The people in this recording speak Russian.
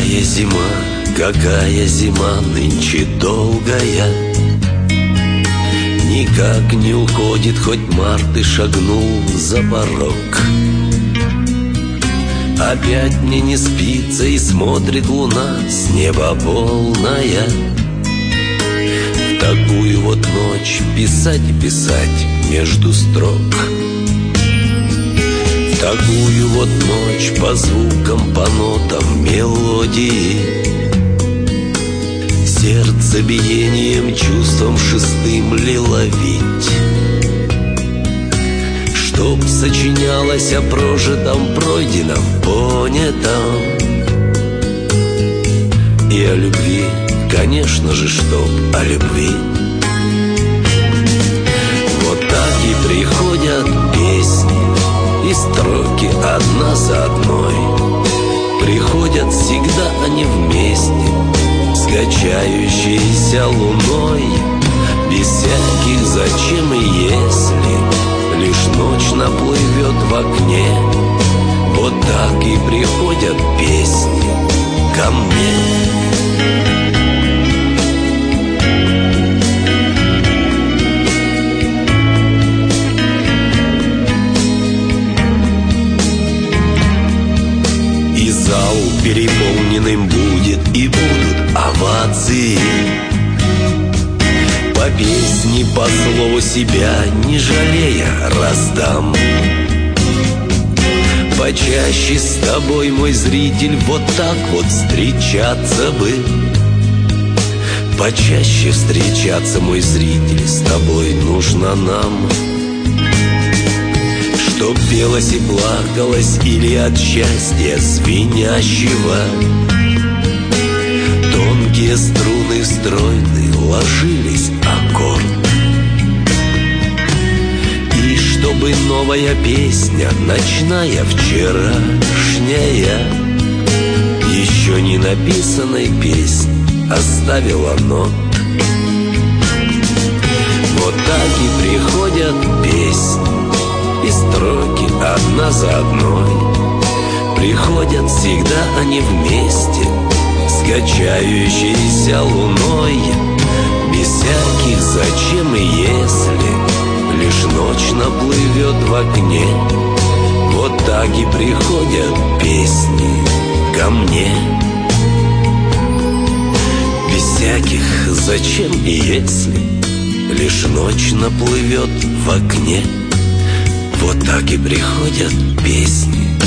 какая зима нынче долгая. Никак не уходит, хоть март и шагнул за порог. Опять мне не спится и смотрит луна с неба полная. В такую вот ночь писать и писать между строк. В такую вот ночь по звукам, по нотам мелодии, сердце биением, чувством шестым лиловить. Чтоб сочинялось о прожитом, пройденном, понятом. И о любви, конечно же, чтоб о любви. Вот так и приходят песни и строки одна за одной. Приходят всегда они вместе с качающейся луной. Без всяких зачем и если, лишь ночь наплывет в окне. Вот так и приходят песни ко мне. И зал переполненным будет, и будут овации. По песне, по слову себя, не жалея, раздам. Почаще с тобой, мой зритель, вот так вот встречаться бы. Почаще встречаться, мой зритель, с тобой нужно нам. Чтоб пелось и плакалось или от счастья звенящего. Тонкие струны стройны ложились аккорд. И чтобы новая песня, ночная, вчерашняя, еще не написанной песни оставила нот. Вот так и приходят песни и строки одна за одной. Приходят всегда они вместе с качающейся луной. Без всяких зачем и если, лишь ночь наплывет в окне. Вот так и приходят песни ко мне. Без всяких зачем и если, лишь ночь наплывет в окне. Вот так и приходят песни